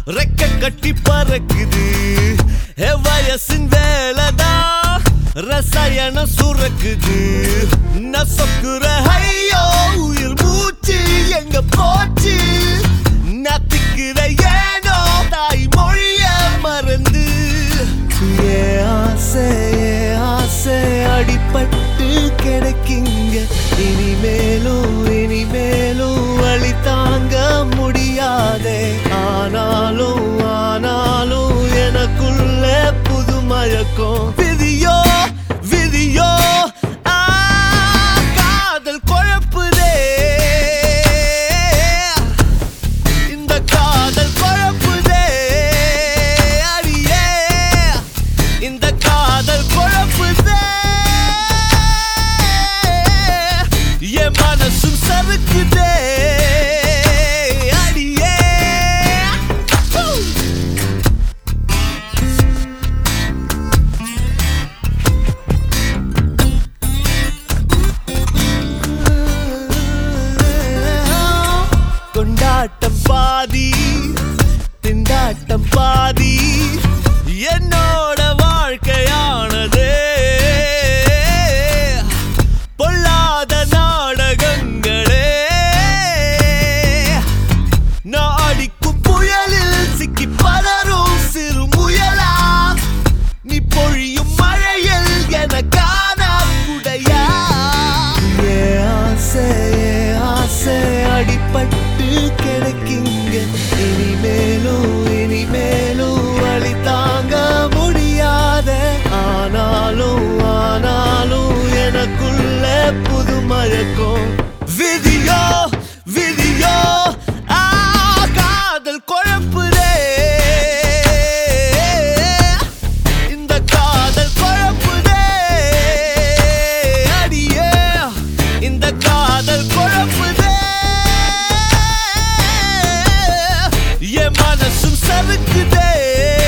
ரெக்க கட்டி பறக்குது வயசின் வேலைதா ரசாயன சுரக்குது நசக்குற ஐயோ உயிர் மூச்சு எங்க போச்சு நத்திக்கிற ஏனோ தாய் மொழிய மறந்து ஆசை அடிபட்டு கிடைக்குங்க இனிமேலும் வழி தாங்க முடியாதே ஆனாலும் எனக்குள்ள புது மயக்கம் விதியோ காதல் குழப்புதே இந்த காதல் குழப்புதே அடியே இந்த காதல் குழப்புதே என் மனசும் சறுக்குதே கொண்டாட்டம் பாதி திண்டாட்டம் பாதி என்னோட வாழ்க்கையானதே பொல்லாத நாடகங்களே நான் அடிக்கும் புயலில் சிக்கி பலரும் சிறு முயலா நீ பொழியும் மழையில் எனக்கான குடையா ஆசை அடிப்பட்டு கிடைக்குங்க இனிமேலும் வழி தாங்க முடியாத ஆனாலும் எனக்குள்ள புது மயக்கம் விதியோ காதல் குழப்புதே இந்த காதல் குழப்புதே அடியே இந்த காதல் குழப்புதே என் மனசும் சறுக்குதே